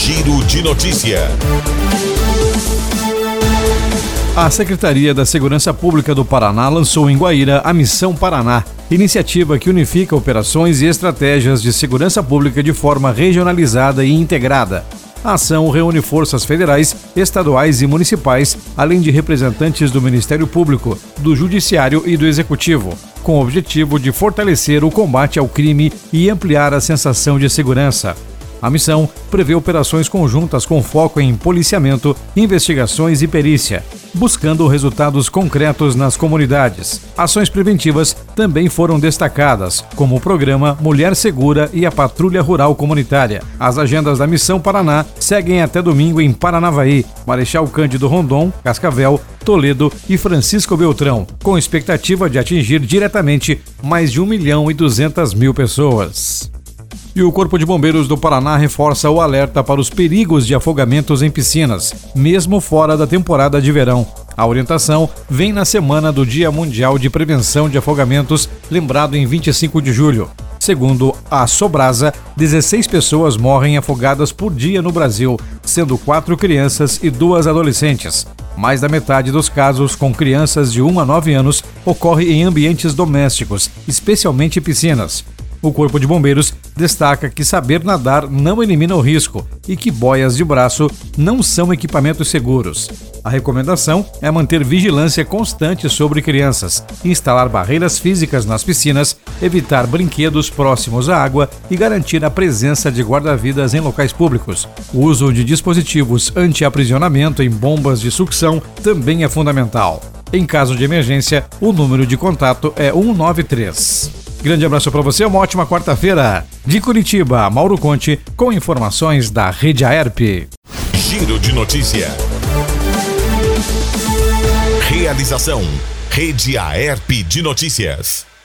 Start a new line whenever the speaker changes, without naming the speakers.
Giro de Notícia.
A Secretaria da Segurança Pública do Paraná lançou em Guaíra a Missão Paraná, iniciativa que unifica operações e estratégias de segurança pública de forma regionalizada e integrada. A ação reúne forças federais, estaduais e municipais, além de representantes do Ministério Público, do Judiciário e do Executivo, com o objetivo de fortalecer o combate ao crime e ampliar a sensação de segurança. A missão prevê operações conjuntas com foco em policiamento, investigações e perícia, buscando resultados concretos nas comunidades. Ações preventivas também foram destacadas, como o programa Mulher Segura e a Patrulha Rural Comunitária. As agendas da Missão Paraná seguem até domingo em Paranavaí, Marechal Cândido Rondon, Cascavel, Toledo e Francisco Beltrão, com expectativa de atingir diretamente mais de 1.200.000 pessoas. E o Corpo de Bombeiros do Paraná reforça o alerta para os perigos de afogamentos em piscinas, mesmo fora da temporada de verão. A orientação vem na semana do Dia Mundial de Prevenção de Afogamentos, lembrado em 25 de julho. Segundo a Sobrasa, 16 pessoas morrem afogadas por dia no Brasil, sendo 4 crianças e 2 adolescentes. Mais da metade dos casos com crianças de 1 a 9 anos ocorre em ambientes domésticos, especialmente piscinas. O Corpo de Bombeiros destaca que saber nadar não elimina o risco e que boias de braço não são equipamentos seguros. A recomendação é manter vigilância constante sobre crianças, instalar barreiras físicas nas piscinas, evitar brinquedos próximos à água e garantir a presença de guarda-vidas em locais públicos. O uso de dispositivos anti-aprisionamento em bombas de sucção também é fundamental. Em caso de emergência, o número de contato é 193. Grande abraço para você, uma ótima quarta-feira. De Curitiba, Mauro Conte, com informações da Rede Aerp.
Giro de Notícia. Realização: Rede Aerp de Notícias.